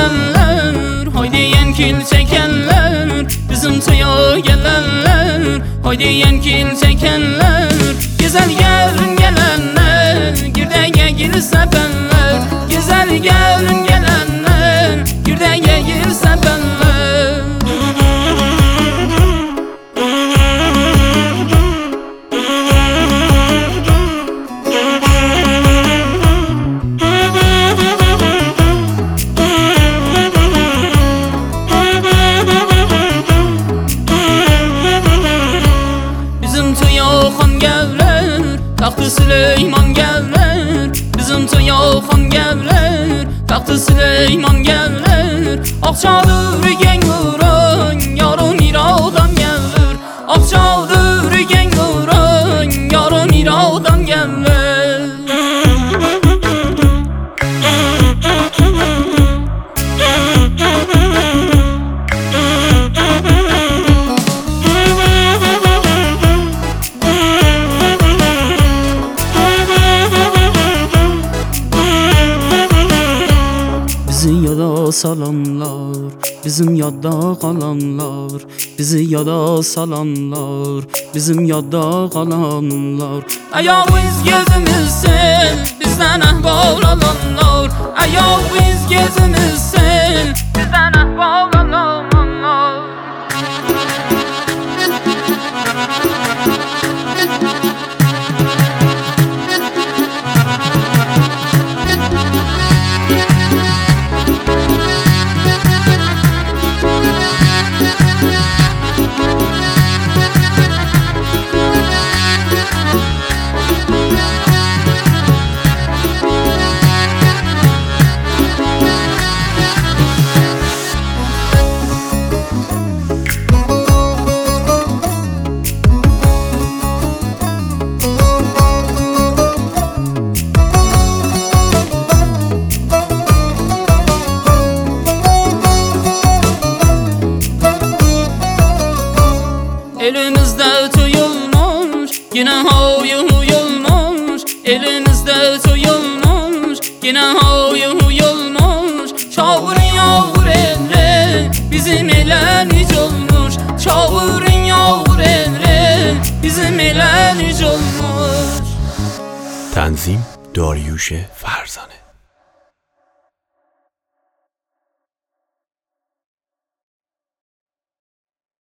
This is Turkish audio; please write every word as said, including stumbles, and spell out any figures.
gelenler, haydi yenkil çekenler, bizim toya gelenler, haydi yenkil çekenler. Güzel gelin gelenler, girdeye gir sepenler, güzel gelin gelenler, girdeye gir sepenler. Taxtı Süleyman gəvlər, bizim toya xan gəvlər. Taxtı Süleyman gəvlər, Ağçadır gen vuran, yarım İradan gəvlər. Ağçadır gen vuran, yarım İradan gəvlər. Bizi yada salanlar, bizim yada kalanlar, bizi yada salanlar, bizim yada kalanlar. Ayağımız gözümüzsen, bizden ahval alanlar. Ayağımız gözümüzsen, bizden ahval alanlar. Elimizde tuyulmuş, yine havyu huyulmuş. Elimizde tuyulmuş, yine havyu huyulmuş. Çağırın yağmur emre, bizim ele nice olmuş. Çağırın yağmur emre, bizim ele nice olmuş. تنظیم داریوش فرزانه.